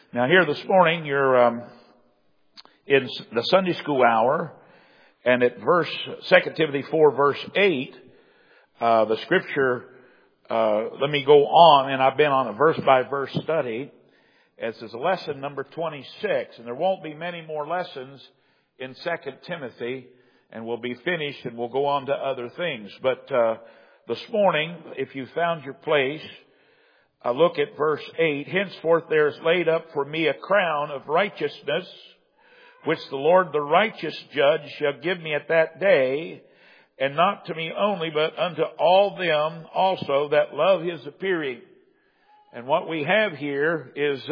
Now here this morning, you're in the Sunday school hour, and at 2 Timothy 4, verse 8, the scripture, let me go on, and I've been on a verse-by-verse study. This is lesson number 26, and there won't be many more lessons in 2 Timothy, and we'll be finished, and we'll go on to other things. But this morning, if you found your place, look at verse 8. Henceforth there is laid up for me a crown of righteousness, which the Lord the righteous judge shall give me at that day, and not to me only, but unto all them also that love his appearing. And what we have here is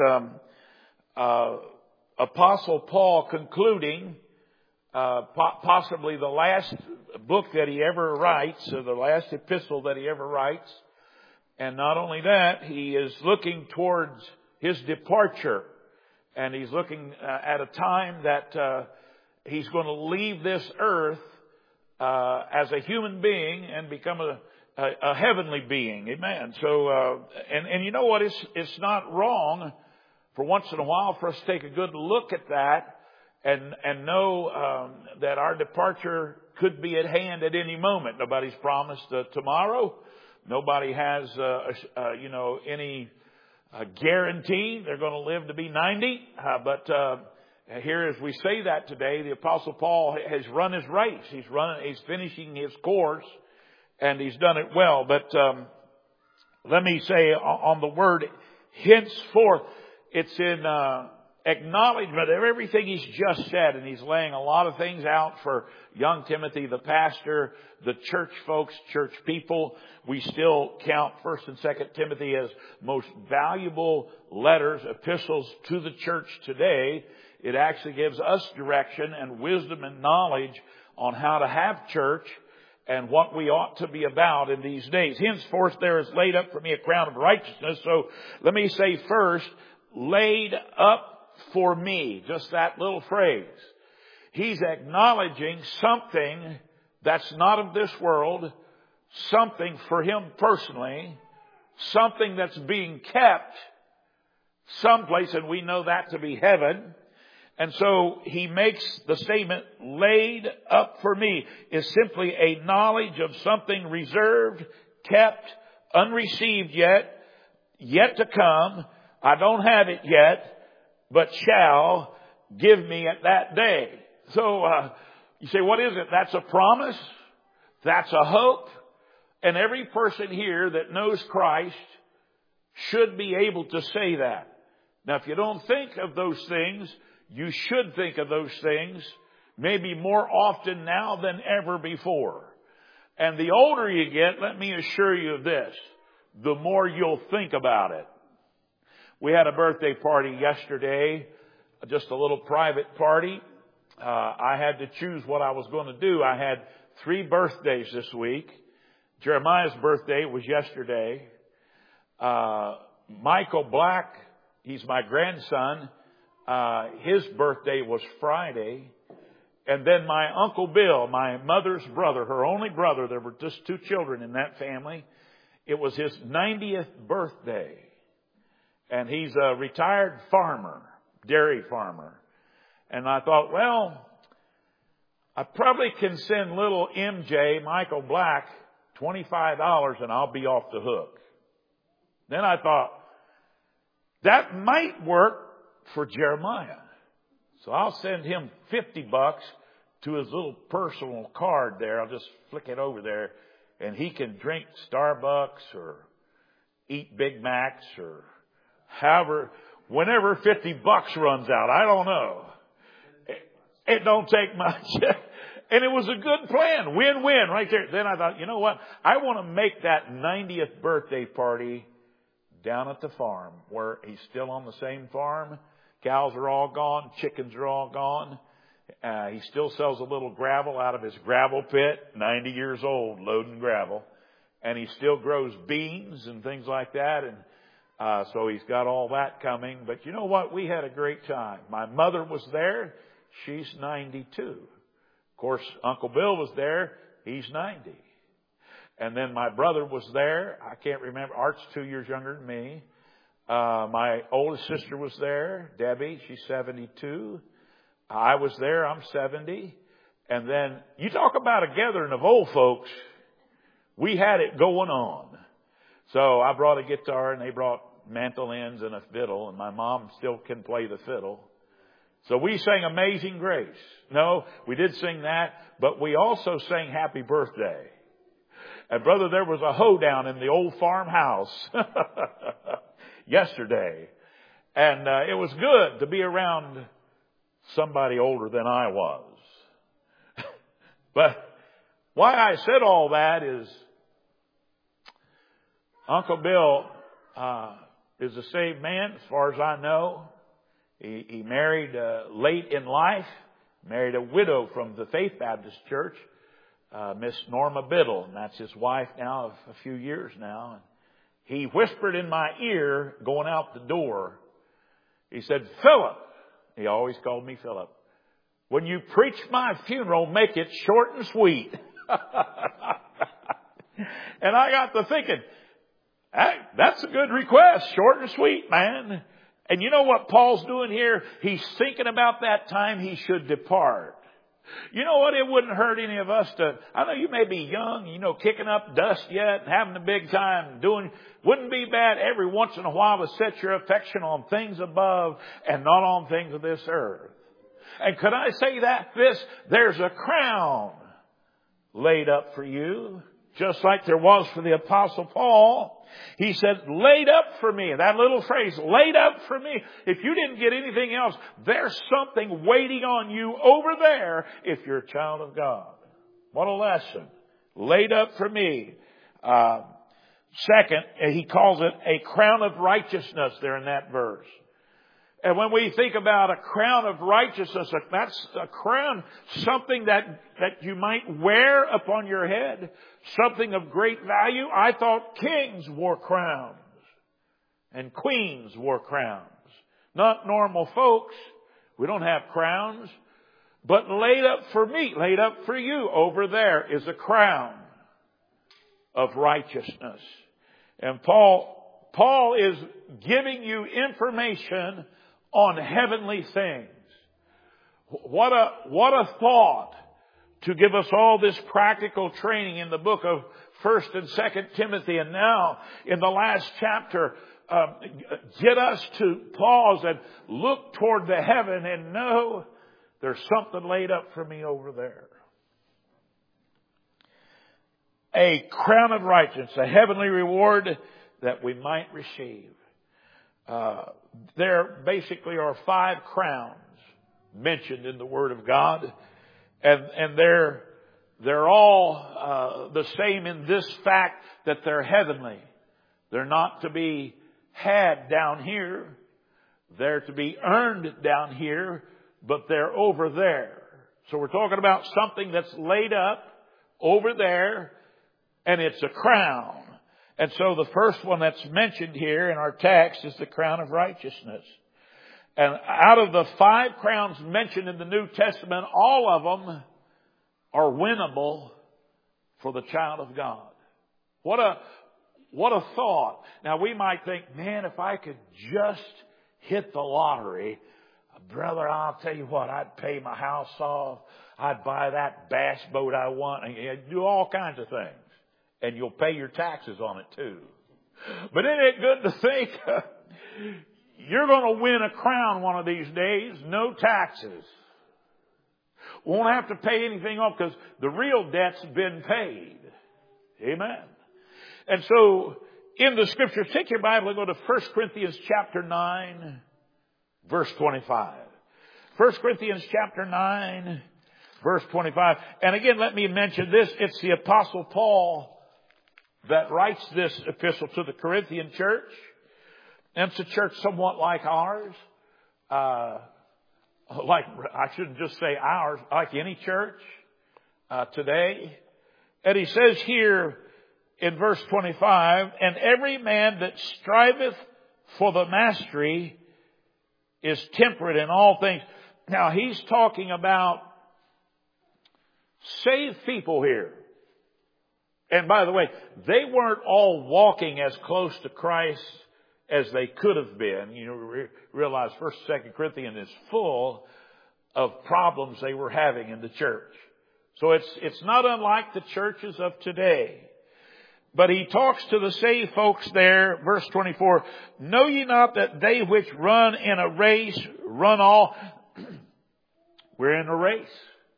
Apostle Paul concluding possibly the last book that he ever writes, or the last epistle that he ever writes. And not only that, he is looking towards his departure. And he's looking at a time that he's going to leave this earth as a human being and become a heavenly being. Amen. So, and you know what? It's not wrong for once in a while for us to take a good look at that and know that our departure could be at hand at any moment. Nobody's promised tomorrow. Nobody has, any guarantee they're going to live to be 90. But here, as we say that today, the Apostle Paul has run his race. He's finishing his course, and he's done it well. But let me say on the word henceforth, it's in acknowledgement of everything he's just said, and he's laying a lot of things out for young Timothy, the pastor, the church folks, church people. We still count 1 and 2 Timothy as most valuable letters, epistles to the church today. It actually gives us direction and wisdom and knowledge on how to have church and what we ought to be about in these days. Henceforth there is laid up for me a crown of righteousness. So let me say first, laid up for me. Just that little phrase. He's acknowledging something that's not of this world, something for him personally, something that's being kept someplace, and we know that to be heaven. And so he makes the statement, laid up for me, is simply a knowledge of something reserved, kept, unreceived yet to come. I don't have it yet, but shall give me at that day. So you say, what is it? That's a promise. That's a hope. And every person here that knows Christ should be able to say that. Now, if you don't think of those things, you should think of those things maybe more often now than ever before. And the older you get, let me assure you of this, the more you'll think about it. We had a birthday party yesterday, just a little private party. I had to choose what I was going to do. I had 3 birthdays this week. Jeremiah's birthday was yesterday. Michael Black, he's my grandson. His birthday was Friday. And then my Uncle Bill, my mother's brother, her only brother, there were just 2 children in that family. It was his 90th birthday. And he's a retired farmer, dairy farmer. And I thought, well, I probably can send little MJ, Michael Black, $25 and I'll be off the hook. Then I thought, that might work for Jeremiah. So I'll send him $50 to his little personal card there. I'll just flick it over there, and he can drink Starbucks or eat Big Macs or however, whenever $50 runs out. I don't know. It don't take much. And it was a good plan. Win-win right there. Then I thought, you know what? I want to make that 90th birthday party down at the farm, where he's still on the same farm. Cows are all gone. Chickens are all gone. He still sells a little gravel out of his gravel pit, 90 years old, loading gravel. And he still grows beans and things like that. And so he's got all that coming. But you know what? We had a great time. My mother was there. She's 92. Of course, Uncle Bill was there. He's 90. And then my brother was there. I can't remember. Art's 2 years younger than me. My oldest sister was there, Debbie. She's 72. I was there. I'm 70. And then you talk about a gathering of old folks. We had it going on. So I brought a guitar and they brought mandolins and a fiddle, and my mom still can play the fiddle. So we sang Amazing Grace. No, we did sing that, but we also sang Happy Birthday. And brother, there was a hoedown in the old farmhouse yesterday. And it was good to be around somebody older than I was. But why I said all that is Uncle Bill is a saved man as far as I know. He married late in life, married a widow from the Faith Baptist Church, Miss Norma Biddle, and that's his wife now of a few years now. And he whispered in my ear going out the door. He said, "Philip," he always called me Philip, "when you preach my funeral, make it short and sweet." And I got to thinking, hey, that's a good request, short and sweet, man. And you know what Paul's doing here? He's thinking about that time he should depart. You know what? It wouldn't hurt any of us to, I know you may be young, kicking up dust yet and having a big time wouldn't be bad every once in a while to set your affection on things above and not on things of this earth. And could I say there's a crown laid up for you, just like there was for the Apostle Paul. He said, laid up for me. That little phrase, laid up for me. If you didn't get anything else, there's something waiting on you over there if you're a child of God. What a lesson. Laid up for me. Second, he calls it a crown of righteousness there in that verse. And when we think about a crown of righteousness, that's a crown, something that you might wear upon your head, something of great value. I thought kings wore crowns and queens wore crowns. Not normal folks. We don't have crowns. But laid up for me, laid up for you over there is a crown of righteousness. And Paul is giving you information on heavenly things. What a thought to give us all this practical training in the book of 1st and 2nd Timothy, and now in the last chapter, get us to pause and look toward the heaven and know there's something laid up for me over there. A crown of righteousness, a heavenly reward that we might receive. There basically are 5 crowns mentioned in the Word of God, and they're all the same in this fact that they're heavenly. They're not to be had down here. They're to be earned down here, but they're over there. So we're talking about something that's laid up over there, and it's a crown. And so the first one that's mentioned here in our text is the crown of righteousness. And out of the 5 crowns mentioned in the New Testament, all of them are winnable for the child of God. What a thought. Now we might think, man, if I could just hit the lottery, brother, I'll tell you what, I'd pay my house off. I'd buy that bass boat I want. And do all kinds of things. And you'll pay your taxes on it too. But isn't it good to think you're going to win a crown one of these days, no taxes. Won't have to pay anything off because the real debt's been paid. Amen. And so in the Scriptures, take your Bible and go to 1 Corinthians chapter 9, verse 25. 1 Corinthians chapter 9, verse 25. And again, let me mention this. It's the Apostle Paul that writes this epistle to the Corinthian church. And it's a church somewhat like ours. I shouldn't just say ours, like any church today. And he says here in verse 25, and every man that striveth for the mastery is temperate in all things. Now he's talking about saved people here. And by the way, they weren't all walking as close to Christ as they could have been. You know, realize 1st and 2nd Corinthians is full of problems they were having in the church. So it's not unlike the churches of today. But he talks to the saved folks there, verse 24, know ye not that they which run in a race run all? We're in a race.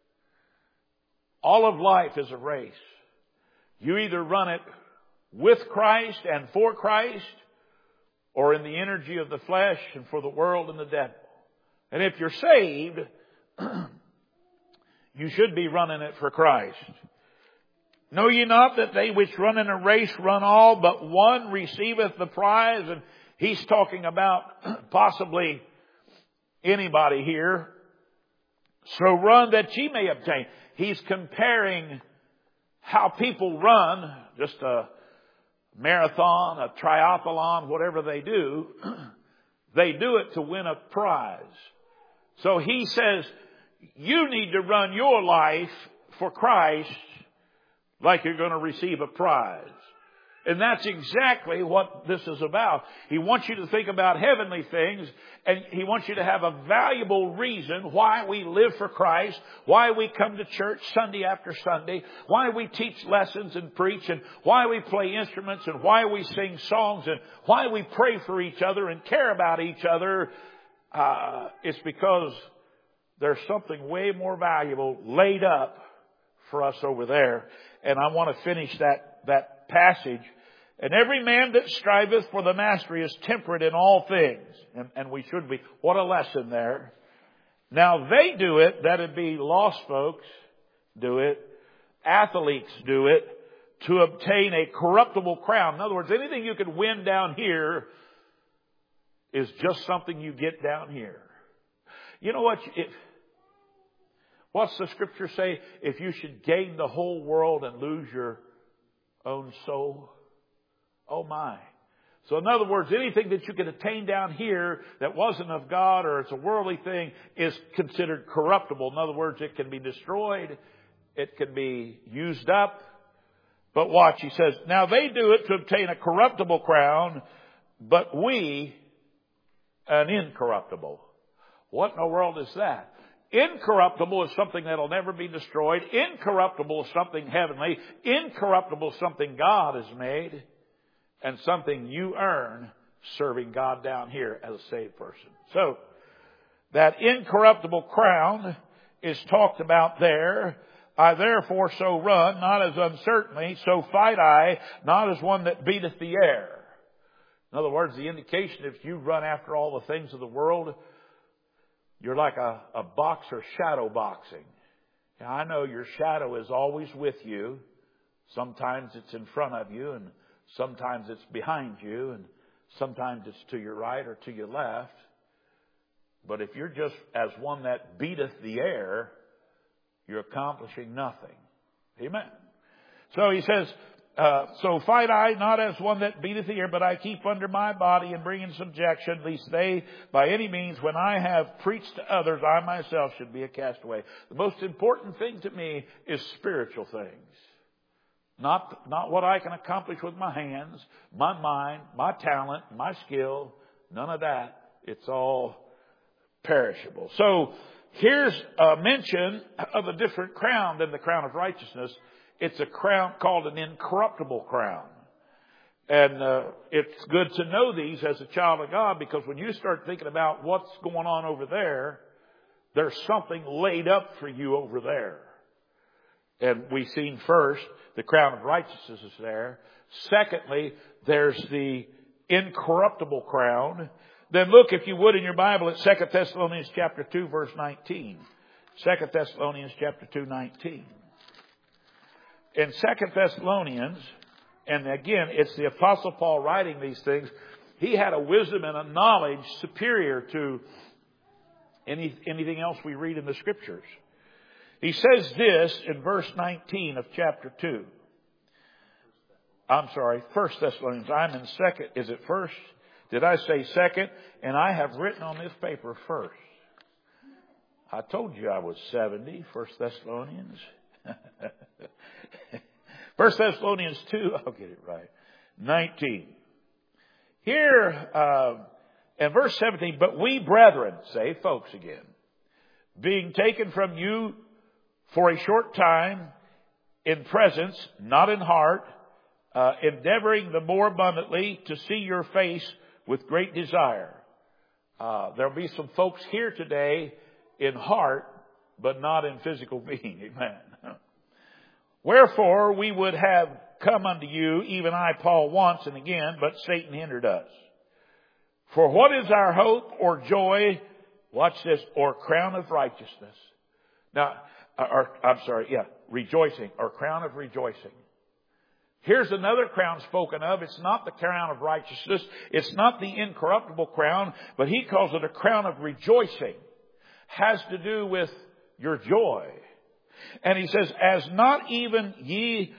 All of life is a race. You either run it with Christ and for Christ, or in the energy of the flesh and for the world and the devil. And if you're saved, you should be running it for Christ. Know ye not that they which run in a race run all, but one receiveth the prize? And he's talking about possibly anybody here. So run that ye may obtain. He's comparing how people run, just a marathon, a triathlon, whatever they do. They do it to win a prize. So he says, you need to run your life for Christ like you're going to receive a prize. And that's exactly what this is about. He wants you to think about heavenly things, and he wants you to have a valuable reason why we live for Christ, why we come to church Sunday after Sunday, why we teach lessons and preach, and why we play instruments, and why we sing songs, and why we pray for each other and care about each other. It's because there's something way more valuable laid up for us over there. And I want to finish that passage. And every man that striveth for the mastery is temperate in all things. And we should be. What a lesson there. Now they do it. That'd be lost folks do it. Athletes do it to obtain a corruptible crown. In other words, anything you can win down here is just something you get down here. You know what? What's the scripture say? If you should gain the whole world and lose your own soul. Oh my. So in other words, anything that you can attain down here that wasn't of God or it's a worldly thing is considered corruptible. In other words, it can be destroyed. It can be used up. But watch, he says, now they do it to obtain a corruptible crown, but we an incorruptible. What in the world is that? Incorruptible is something that'll never be destroyed. Incorruptible is something heavenly. Incorruptible is something God has made. And something you earn serving God down here as a saved person. So, that incorruptible crown is talked about there. I therefore so run, not as uncertainly, so fight I, not as one that beateth the air. In other words, the indication if you run after all the things of the world, you're like a boxer shadow boxing. Now, I know your shadow is always with you. Sometimes it's in front of you, and sometimes it's behind you, and sometimes it's to your right or to your left. But if you're just as one that beateth the air, you're accomplishing nothing. Amen. So he says, so fight I not as one that beateth the air, but I keep under my body and bring in subjection, lest they by any means, when I have preached to others, I myself should be a castaway. The most important thing to me is spiritual things. Not what I can accomplish with my hands, my mind, my talent, my skill. None of that. It's all perishable. So here's a mention of a different crown than the crown of righteousness. It's a crown called an incorruptible crown. And it's good to know these as a child of God, because when you start thinking about what's going on over there, there's something laid up for you over there. And we've seen first, the crown of righteousness is there. Secondly, there's the incorruptible crown. Then look, if you would, in your Bible at 2 Thessalonians chapter 2, verse 19. 2 Thessalonians chapter 2, 19. In 2 Thessalonians, and again, it's the Apostle Paul writing these things, he had a wisdom and a knowledge superior to anything else we read in the Scriptures. He says this in verse 19 of chapter 2. I'm sorry, 1 Thessalonians. I'm in second. Is it first? Did I say second? And I have written on this paper first. I told you I was 70, 1 Thessalonians. 1 Thessalonians 2, I'll get it right. 19. Here, in verse 17, but we brethren, say folks again, being taken from you for a short time, in presence, not in heart, endeavoring the more abundantly to see your face with great desire. There'll be some folks here today in heart, but not in physical being. Amen. Wherefore we would have come unto you, even I, Paul, once and again, but Satan hindered us. For what is our hope or joy, watch this, or crown of righteousness? Now, rejoicing, or crown of rejoicing. Here's another crown spoken of. It's not the crown of righteousness. It's not the incorruptible crown, but he calls it a crown of rejoicing. Has to do with your joy. And he says, are not even ye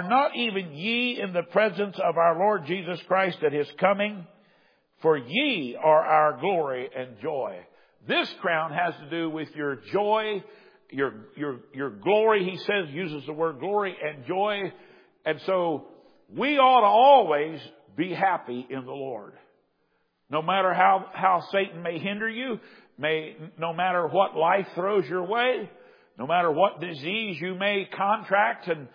in the presence of our Lord Jesus Christ at his coming? For ye are our glory and joy. This crown has to do with your joy, your glory. He says, uses the word glory and joy. And so we ought to always be happy in the Lord. No matter how Satan may hinder you, no matter what life throws your way, no matter what disease you may contract and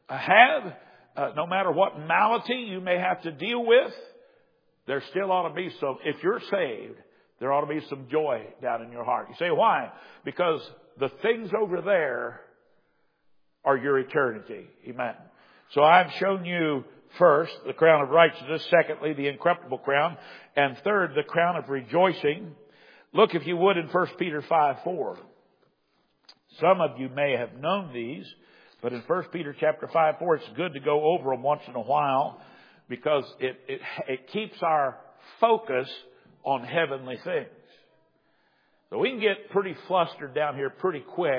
have, no matter what malady you may have to deal with, there still ought to be some, if you're saved, there ought to be some joy down in your heart. You say, why? Because the things over there are your eternity. Amen. So I've shown you first the crown of righteousness, secondly the incorruptible crown, and third the crown of rejoicing. Look, if you would, in 1 Peter 5:4. Some of you may have known these, but in 1 Peter chapter 5:4, it's good to go over them once in a while because it keeps our focus on heavenly things. So we can get pretty flustered down here pretty quick.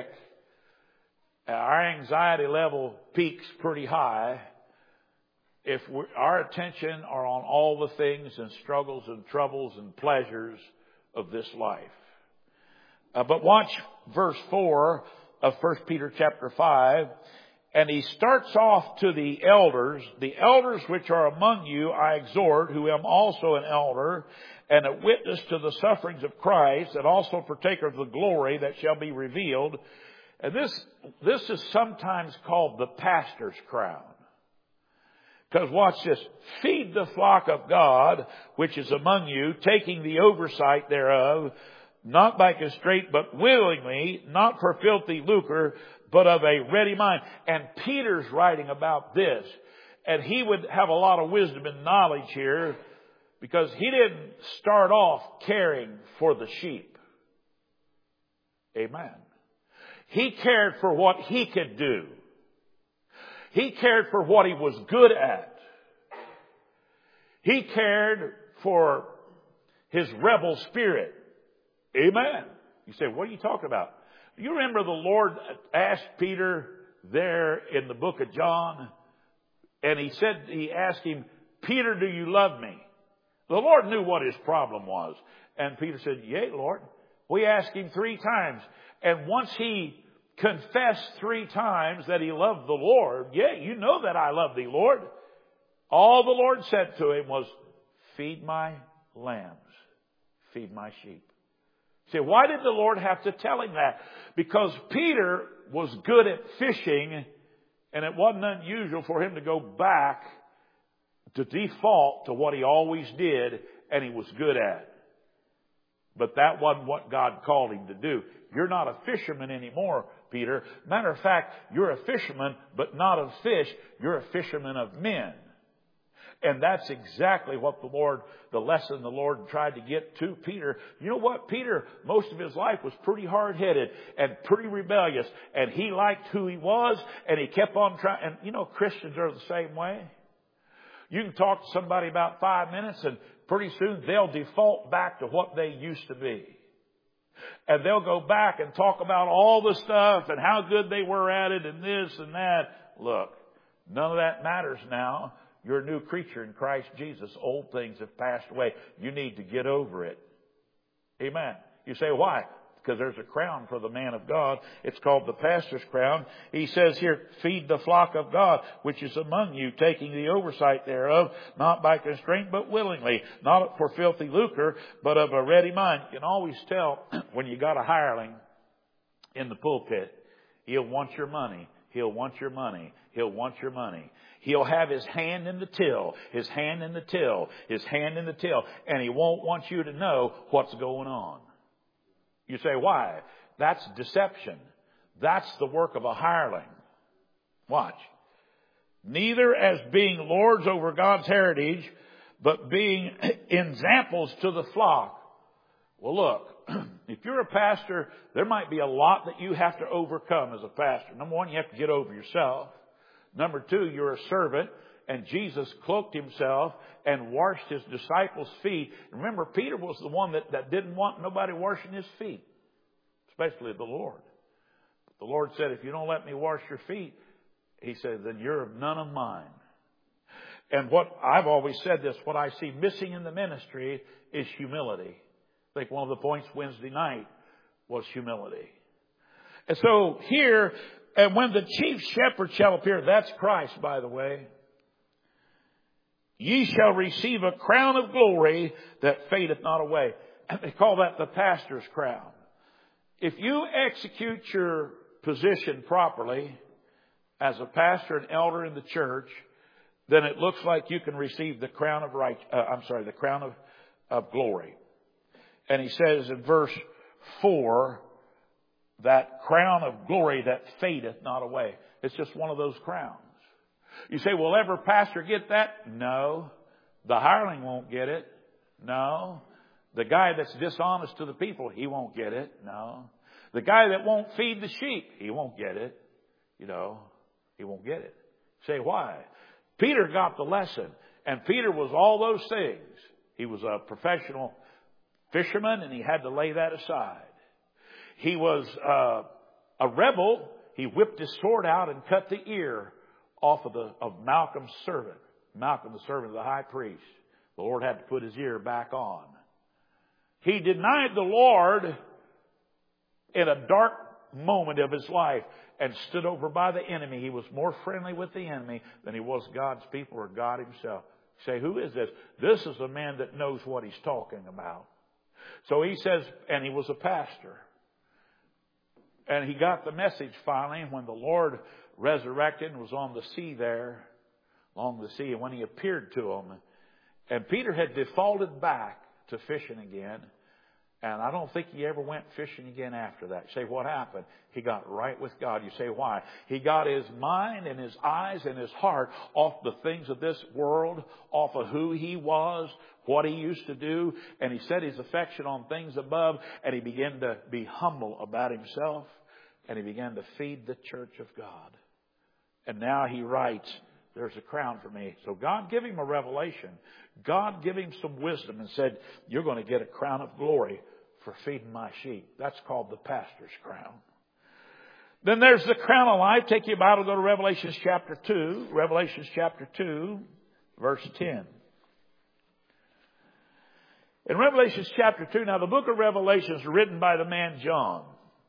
Our anxiety level peaks pretty high if our attention are on all the things and struggles and troubles and pleasures of this life. But watch verse 4 of 1 Peter chapter 5. And he starts off to the elders which are among you I exhort, who am also an elder, and a witness to the sufferings of Christ, and also partaker of the glory that shall be revealed. And this is sometimes called the pastor's crown. Because watch this. Feed the flock of God, which is among you, taking the oversight thereof, not by constraint, but willingly, not for filthy lucre, but of a ready mind. And Peter's writing about this. And he would have a lot of wisdom and knowledge here, because he didn't start off caring for the sheep. Amen. He cared for what he could do. He cared for what he was good at. He cared for his rebel spirit. Amen. You say, what are you talking about? You remember the Lord asked Peter there in the book of John, and he asked him, Peter, do you love me? The Lord knew what his problem was. And Peter said, yea, Lord. We asked him 3 times. And once he confessed 3 times that he loved the Lord, you know that I love thee, Lord. All the Lord said to him was, feed my lambs, feed my sheep. See, why did the Lord have to tell him that? Because Peter was good at fishing, and it wasn't unusual for him to go back to default to what he always did and he was good at. But that wasn't what God called him to do. You're not a fisherman anymore, Peter. Matter of fact, you're a fisherman, but not of fish. You're a fisherman of men. And that's exactly what the lesson the Lord tried to get to Peter. You know what? Peter, most of his life was pretty hard-headed and pretty rebellious. And he liked who he was, and he kept on trying. And you know, Christians are the same way. You can talk to somebody about 5 minutes, and pretty soon they'll default back to what they used to be. And they'll go back and talk about all the stuff and how good they were at it and this and that. Look, none of that matters now. You're a new creature in Christ Jesus. Old things have passed away. You need to get over it. Amen. You say, why? because there's a crown for the man of God. It's called the pastor's crown. He says here, feed the flock of God, which is among you, taking the oversight thereof, not by constraint, but willingly, not for filthy lucre, but of a ready mind. You can always tell when you got a hireling in the pulpit, he'll want your money. He'll want your money. He'll want your money. He'll have his hand in the till, his hand in the till, his hand in the till, and he won't want you to know what's going on. You say, why? That's deception. That's the work of a hireling. Watch. Neither as being lords over God's heritage, but being examples to the flock. Well, look, if you're a pastor, there might be a lot that you have to overcome as a pastor. Number one, you have to get over yourself. Number two, you're a servant, and Jesus cloaked himself and washed his disciples' feet. Remember, Peter was the one that didn't want nobody washing his feet, especially the Lord. But the Lord said, if you don't let me wash your feet, he said, then you're none of mine. And what I've always said this, what I see missing in the ministry is humility. I think one of the points Wednesday night was humility. And so here, and when the chief shepherd shall appear, that's Christ, by the way, ye shall receive a crown of glory that fadeth not away. And they call that the pastor's crown. If you execute your position properly as a pastor and elder in the church, then it looks like you can receive the crown of the crown of glory. And he says in verse 4, that crown of glory that fadeth not away. It's just one of those crowns. You say, will every pastor get that? No. The hireling won't get it. No. The guy that's dishonest to the people, he won't get it. No. The guy that won't feed the sheep, he won't get it. He won't get it. Say, why? Peter got the lesson. And Peter was all those things. He was a professional fisherman, and he had to lay that aside. He was a rebel. He whipped his sword out and cut the ear off of Malcolm's servant. Malcolm, the servant of the high priest. The Lord had to put his ear back on. He denied the Lord in a dark moment of his life and stood over by the enemy. He was more friendly with the enemy than he was God's people or God himself. You say, who is this? This is a man that knows what he's talking about. So he says, and he was a pastor. And he got the message finally when the Lord resurrected and was on the sea there, along the sea, and when he appeared to him. And Peter had defaulted back to fishing again. And I don't think he ever went fishing again after that. You say, what happened? He got right with God. You say, why? He got his mind and his eyes and his heart off the things of this world, off of who he was, what he used to do. And he set his affection on things above. And he began to be humble about himself. And he began to feed the church of God. And now he writes, there's a crown for me. So God gave him a revelation. God gave him some wisdom and said, you're going to get a crown of glory for feeding my sheep. That's called the pastor's crown. Then there's the crown of life. Take your Bible, go to Revelation chapter 2. Revelation chapter 2, verse 10. In Revelation chapter 2, now the book of Revelation is written by the man John.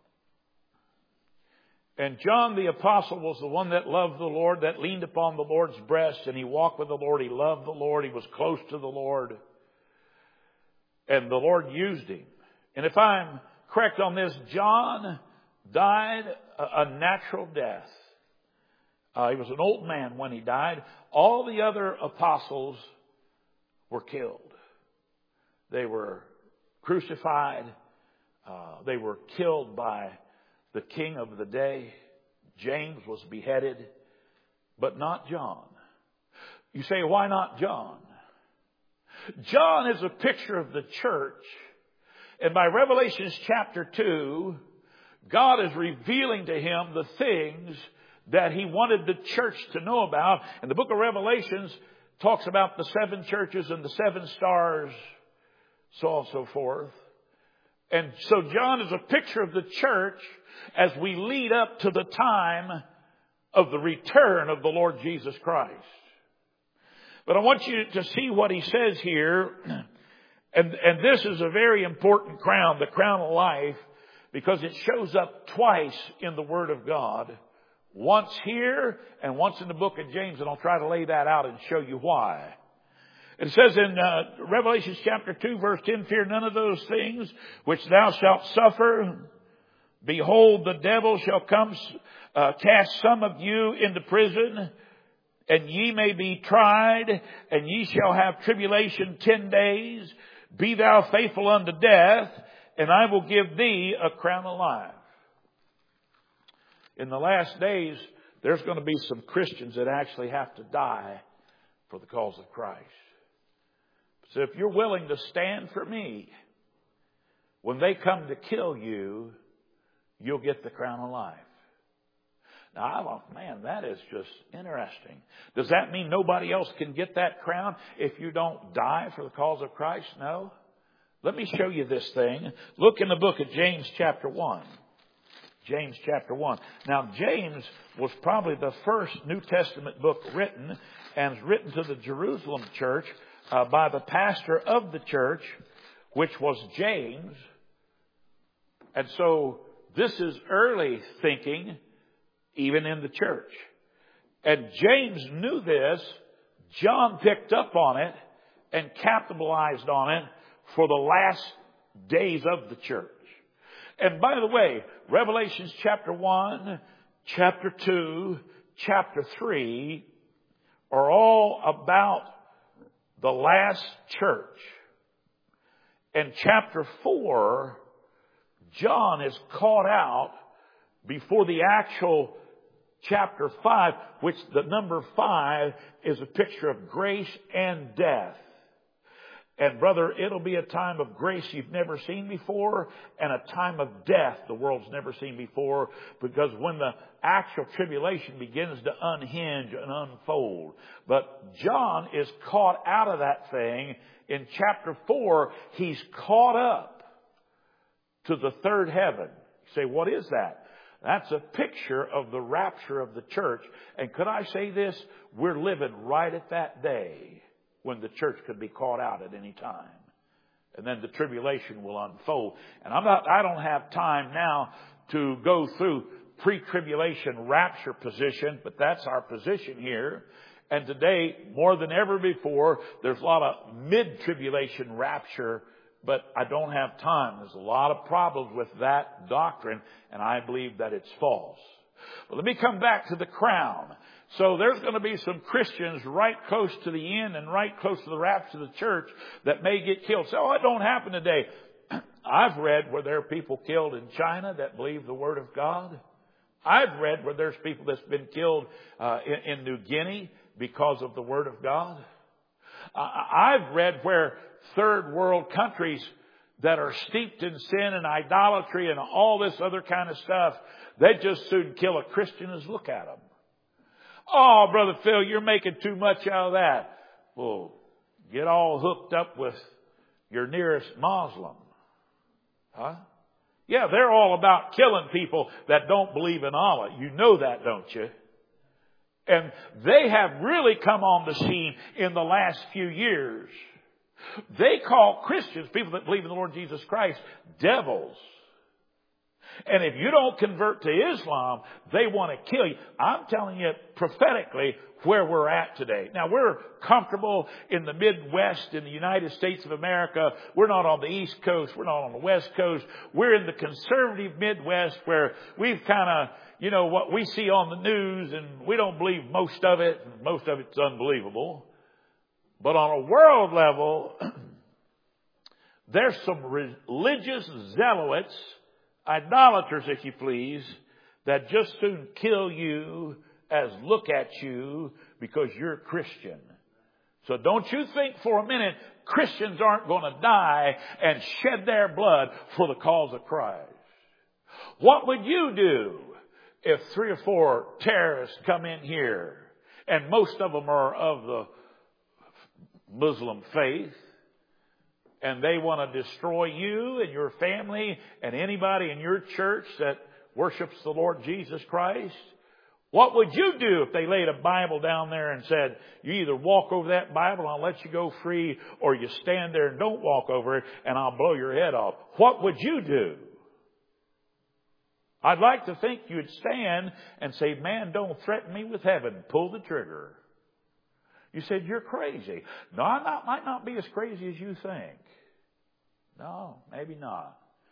And John the apostle was the one that loved the Lord, that leaned upon the Lord's breast, and he walked with the Lord. He loved the Lord. He was close to the Lord. And the Lord used him. And if I'm correct on this, John died a natural death. He was an old man when he died. All the other apostles were killed. They were crucified. They were killed by the king of the day. James was beheaded, but not John. You say, why not John? John is a picture of the church. And by Revelation chapter 2, God is revealing to him the things that he wanted the church to know about. And the book of Revelations talks about the 7 churches and the 7 stars, so on and so forth. And so John is a picture of the church as we lead up to the time of the return of the Lord Jesus Christ. But I want you to see what he says here. And this is a very important crown, the crown of life. because it shows up twice in the Word of God. Once here and once in the book of James, and I'll try to lay that out and show you why. It says in Revelation chapter 2 verse 10, fear none of those things which thou shalt suffer. Behold, the devil shall come cast some of you into prison, and ye may be tried, and ye shall have tribulation 10 days. Be thou faithful unto death, and I will give thee a crown of life. In the last days, there's going to be some Christians that actually have to die for the cause of Christ. So if you're willing to stand for me, when they come to kill you, you'll get the crown of life. Now, I thought, man, that is just interesting. Does that mean nobody else can get that crown if you don't die for the cause of Christ? No. Let me show you this thing. Look in the book of James chapter 1. James chapter 1. Now, James was probably the first New Testament book written, and is written to the Jerusalem church by the pastor of the church, which was James. And so this is early thinking, even in the church. And James knew this. John picked up on it and capitalized on it for the last days of the church. And by the way, Revelations chapter 1, chapter 2, chapter 3 are all about the last church. And chapter 4, John is caught out before the actual chapter 5, which the number 5 is a picture of grace and death. And brother, it'll be a time of grace you've never seen before, and a time of death the world's never seen before, because when the actual tribulation begins to unhinge and unfold. But John is caught out of that thing. In chapter 4, he's caught up to the third heaven. You say, what is that? That's a picture of the rapture of the church. And could I say this? We're living right at that day when the church could be caught out at any time. And then the tribulation will unfold. And I don't have time now to go through pre-tribulation rapture position, but that's our position here. And today, more than ever before, there's a lot of mid-tribulation rapture, but I don't have time. There's a lot of problems with that doctrine, and I believe that it's false. But let me come back to the crown. So there's going to be some Christians right close to the end and right close to the rapture of the church that may get killed. So it don't happen today. I've read where there are people killed in China that believe the Word of God. I've read where there's people that's been killed in New Guinea because of the Word of God. I've read where third world countries that are steeped in sin and idolatry and all this other kind of stuff, they just soon kill a Christian as look at them. Oh, Brother Phil, you're making too much out of that. Well, get all hooked up with your nearest Muslim. Huh? Yeah, they're all about killing people that don't believe in Allah. You know that, don't you? And they have really come on the scene in the last few years. They call Christians, people that believe in the Lord Jesus Christ, devils. And if you don't convert to Islam, they want to kill you. I'm telling you prophetically where we're at today. Now, we're comfortable in the Midwest in the United States of America. We're not on the East Coast. We're not on the West Coast. We're in the conservative Midwest where we've kind of, you know, what we see on the news, and we don't believe most of it. Most of it's unbelievable. But on a world level, there's some religious zealots, idolaters, if you please, that just soon kill you as look at you because you're a Christian. So don't you think for a minute Christians aren't going to die and shed their blood for the cause of Christ. What would you do if 3 or 4 terrorists come in here, and most of them are of the Muslim faith, and they want to destroy you and your family and anybody in your church that worships the Lord Jesus Christ? What would you do if they laid a Bible down there and said, you either walk over that Bible and I'll let you go free, or you stand there and don't walk over it and I'll blow your head off? What would you do? I'd like to think you'd stand and say, man, don't threaten me with heaven. Pull the trigger. You said, you're crazy. No, I might not be as crazy as you think. No, maybe not.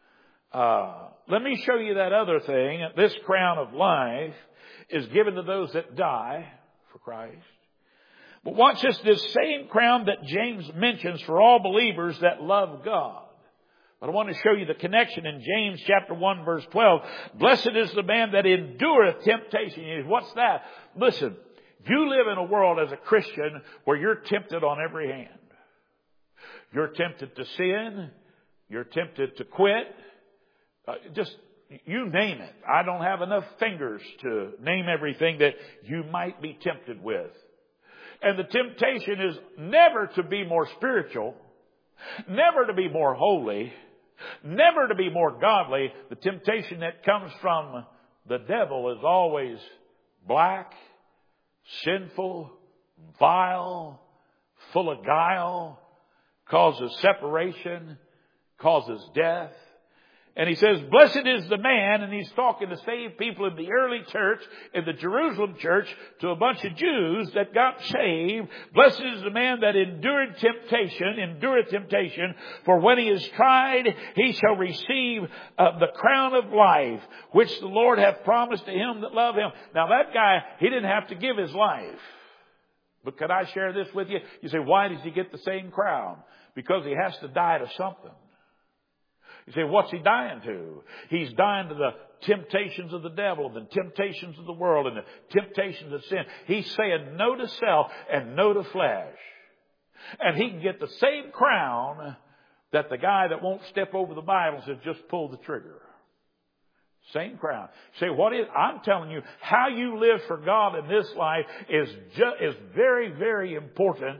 Let me show you that other thing. This crown of life is given to those that die for Christ. But watch this same crown that James mentions for all believers that love God. But I want to show you the connection in James chapter 1 verse 12. Blessed is the man that endureth temptation. What's that? Listen, you live in a world as a Christian where you're tempted on every hand. You're tempted to sin. You're tempted to quit. Just, you name it. I don't have enough fingers to name everything that you might be tempted with. And the temptation is never to be more spiritual, never to be more holy, never to be more godly. The temptation that comes from the devil is always black, sinful, vile, full of guile, causes separation, causes death. And he says, blessed is the man, and he's talking to saved people in the early church, in the Jerusalem church, to a bunch of Jews that got saved. Blessed is the man that endureth temptation, for when he is tried, he shall receive the crown of life, which the Lord hath promised to him that love him. Now that guy, he didn't have to give his life. But could I share this with you? You say, why does he get the same crown? Because he has to die to something. You say, what's he dying to? He's dying to the temptations of the devil, the temptations of the world, and the temptations of sin. He's saying no to self and no to flesh. And he can get the same crown that the guy that won't step over the Bible says, just pull the trigger. Same crown. Say, what is? I'm telling you, how you live for God in this life is very, very important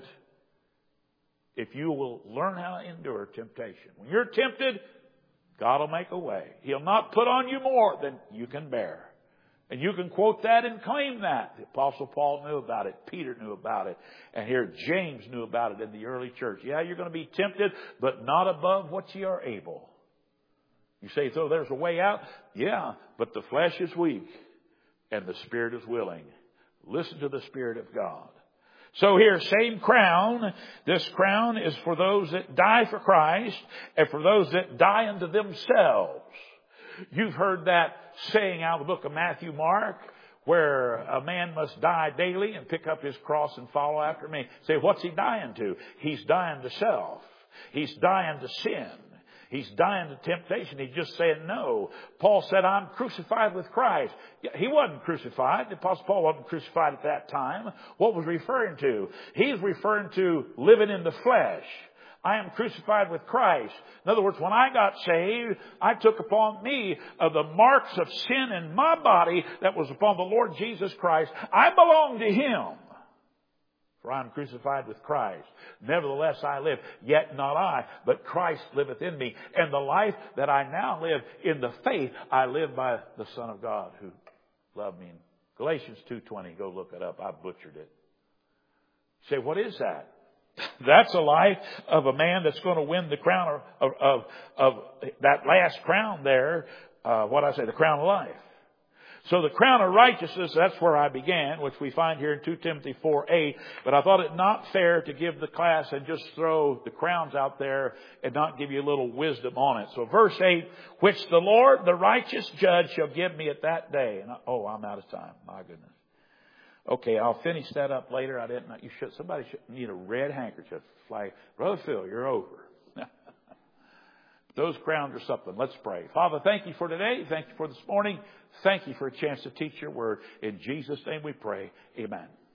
if you will learn how to endure temptation. When you're tempted, God will make a way. He'll not put on you more than you can bear. And you can quote that and claim that. The Apostle Paul knew about it. Peter knew about it. And here James knew about it in the early church. Yeah, you're going to be tempted, but not above what ye are able. You say, so there's a way out? Yeah, but the flesh is weak and the spirit is willing. Listen to the Spirit of God. So here, same crown. This crown is for those that die for Christ and for those that die unto themselves. You've heard that saying out of the book of Matthew, Mark, where a man must die daily and pick up his cross and follow after me. Say, what's he dying to? He's dying to self. He's dying to sin. He's dying to temptation. He's just saying no. Paul said, I'm crucified with Christ. He wasn't crucified. The Apostle Paul wasn't crucified at that time. What was he referring to? He's referring to living in the flesh. I am crucified with Christ. In other words, when I got saved, I took upon me the marks of sin in my body that was upon the Lord Jesus Christ. I belong to Him. For I am crucified with Christ. Nevertheless I live, yet not I, but Christ liveth in me. And the life that I now live in the faith, I live by the Son of God who loved me. Galatians 2:20, go look it up. I butchered it. Say, what is that? That's a life of a man that's going to win the crown of that last crown there. The crown of life. So the crown of righteousness, that's where I began, which we find here in 2 Timothy 4:8. But I thought it not fair to give the class and just throw the crowns out there and not give you a little wisdom on it. So verse 8, which the Lord, the righteous judge, shall give me at that day. And I'm out of time. My goodness. Okay, I'll finish that up later. Somebody should need a red handkerchief. Like, Brother Phil, you're over. Those crowns are something. Let's pray. Father, thank you for today. Thank you for this morning. Thank you for a chance to teach your word. In Jesus' name we pray. Amen.